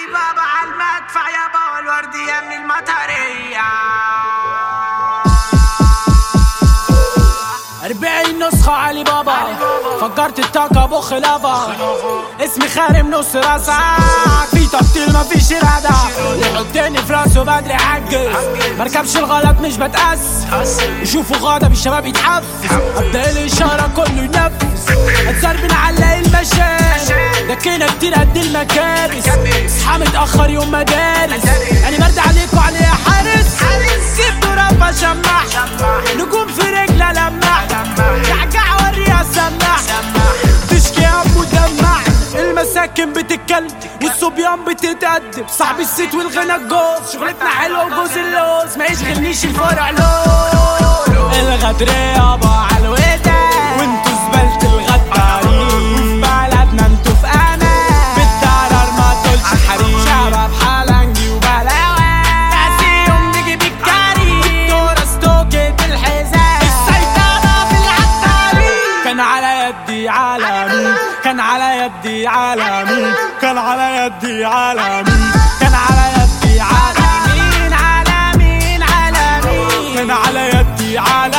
علي بابا على المدفع يابا والوردية من المطرية 40 نسخة علي بابا فجرت الطاقة بخ لافا اسمي خارم نص راسك في تبطيل مفيش إرادة يحطني في راسه بدري عجز مركبش الغلط مش بتقس يشوفوا غضب الشباب يتحفز أبدأ الإشارة كله ينفذ اتزربن على المشارف ده كده كتير قد المكابس اصحى متأخر يوم مدارس يعني برد عليكوا عليه حارس سيبتوا ربا شمع نجوم في رجلة لمع جعجع وريها سمع تشكي يا ابو دمع المساكن بتتكلم والصبيان بتتقدم صاحب الست والغنى الجوز شغلتنا حلوة وجوز اللوز ما يشغلنيش الفرع لون الغدر يابا عالويدة وانتو زبالة الغدارين وفي بلدنا انتو في امان بالضرر ما تقولش حريم شباب حلنجي وبلاوي تأسيهم نجيب الكريم والدورة ستوكة الحزام السيطرة في العتالين كان على يدي عالمي كان على يدي عالمي كان على يدي عالمي كان على يدي عالمين عالمين عالمين كان على يدي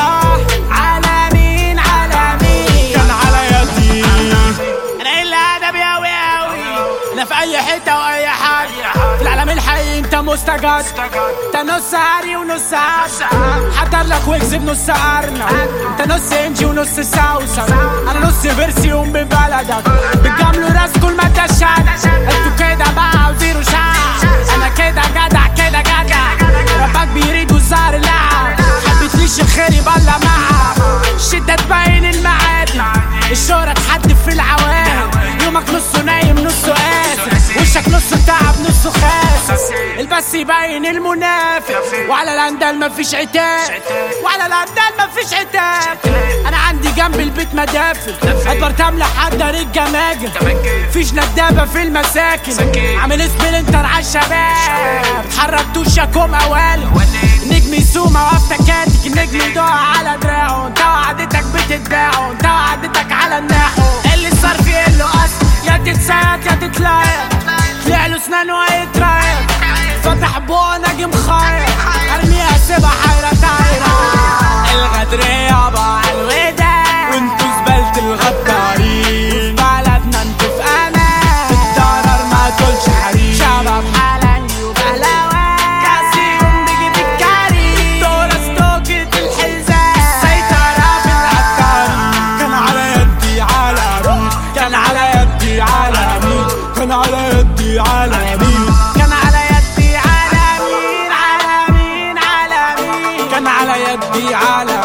عالمين عالمين كان على يدي انا الا ادب ياوي ياوي انا في اي حته واي حاجه في العالم الحقيقي انت مستجد انت نص هاري ونص عسل حضر لك واكذب نص قرنة انت نص انجي ونص سوسن انا نص فيرسي من بلدك بتجاملوا راسكوا المدشات انتوا كده بقى وزيرو شعب انا كده جدع كده جدع ربك بيريد وزار اللعب حبيتليش الخير يبلى معك الشدة تبين المعادن الشهرة تحدف في العوام يومك نصه نايم نصه قاسي وشك نصه تعب نصه خاسس البس يبين المنافق وعلى الاندال مفيش عتاب وعلى الاندال مفيش عتاب انا عندي جنب البيت مدافن اتبرتم لحضر الجماجم فيش ندابة في المساكن عامل سبلنتر عالشباب اتحركتوش ياكم اوالي نجم يسوم وقف تكاتك النجم يدوع على دراعه انت وعدتك بتتباعه انت وعدتك على الناحو اللي صار فيه له اصل يا تتسايق يا تتلايق طلع له اسنان وهيترايق فتح بوه نجم خايق ارميها سيبها حيرة دايرة الغدر يابا عالويدة وانتو زبالة الغدارين بلدنا انتو في امان بالضرر ما تقولش حريم شباب حلنجي وبهلاوي كاسيهم بيجيب الكريم دورة ستوكة الحزام السيطرة في العتالين كان على يدي عالمي كان على يدي عالمي كان على يدي عالمي كان على يدي عالمين عالمين عالمين كان على يدي عالمي